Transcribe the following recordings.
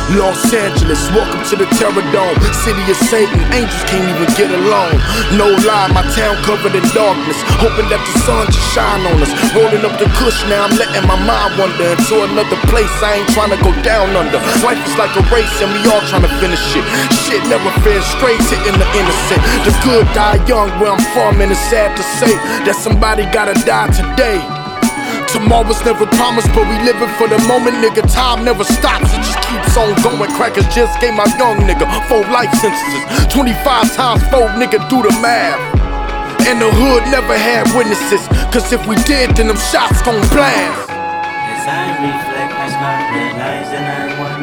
Los Angeles, welcome to the Terror Dome. City of Satan, angels can't even get along. No lie, my town covered in darkness, hoping that the sun should shine on us. Rolling up the kush, now I'm letting my mind wander into another place I ain't trying to go down under. Life is like a race and we all trying to finish it. Shit never fair, straight hitting the innocent. The good die young where I'm from, and it's sad to say that somebody gotta die today. Tomorrow's never promised, but we living for the moment, nigga. Time never stops, it just keeps on going. Crackers just gave my young nigga 4 life sentences. 25 times 4, nigga, do the math. And the hood never had witnesses, cause if we did, then them shots gon' blast. As I reflect, I start realizing I won.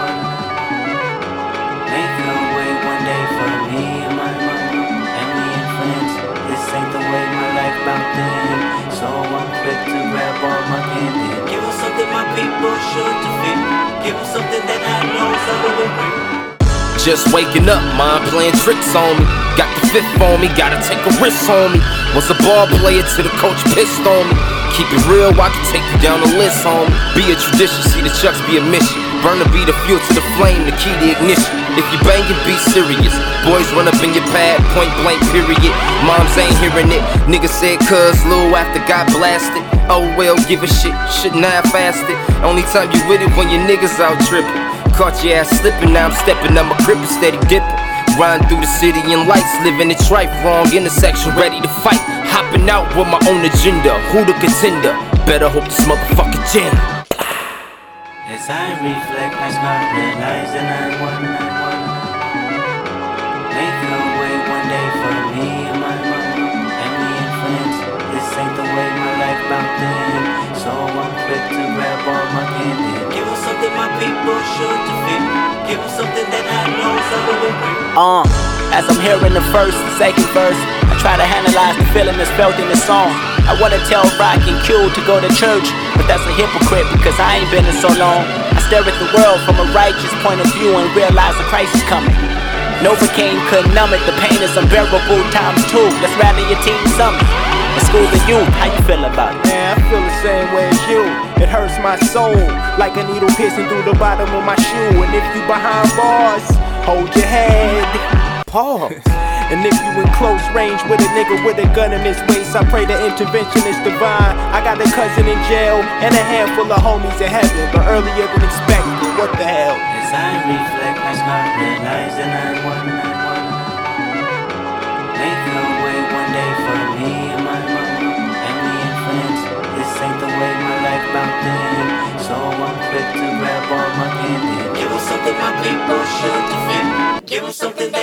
Make a way one day for me and my mama and me and friends. This ain't the way my life bout then, so I'm quick to grab all my candy. Give them something my people should defend. Give them something that I know someone will bring. Just waking up, mind playing tricks on me. Got the 5th on me, gotta take a risk on me. Was a ball player till the coach pissed on me. Keep it real, I can take you down the list, homie. Be a tradition, see the chucks be a mission. Burner be the fuel to the flame, the key to ignition. If you bangin', be serious. Boys run up in your pad, point blank, period. Moms ain't hearing it. Nigga said cuz Lil after got blasted. Oh well, give a shit, shouldn't have fasted. Only time you with it when your niggas out trippin'. Caught your ass slippin', now I'm steppin', I'm a cripple, steady dippin'. Riding through the city in lights, living it trife. Wrong intersection, ready to fight. Hopping out with my own agenda. Who the contender? Better hope this motherfucking gin. As I reflect, I start realizing I won. Make a way one day for me and my mama and me and friends. This ain't the way my life bout then, so I'm quick to grab all my candy. Give them something my people should defend. Give them something that I know someone will bring. As I'm hearing the first and second verse, I try to analyze the feeling that's felt in the song. I wanna tell Rock and Q to go to church, but that's a hypocrite because I ain't been in so long. I stare at the world from a righteous point of view and realize a crisis coming. Novocaine couldn't numb it, the pain is unbearable times 2. Let's rally your team summit. In school the youth, how you feel about it? Man, I feel the same way as you. It hurts my soul, like a needle piercing through the bottom of my shoe. And if you behind bars, hold your head. Pause. And if you in close range with a nigga with a gun in his waist, I pray the intervention is divine. I got a cousin in jail and a handful of homies in heaven, but earlier than expected. What the hell? As I reflect, I start realizing I won. Make a way one day for me and my mama and me and friends. This ain't the way my life bout then, so I'm quick to grab all my candy. Give them something my people should defend. Give them something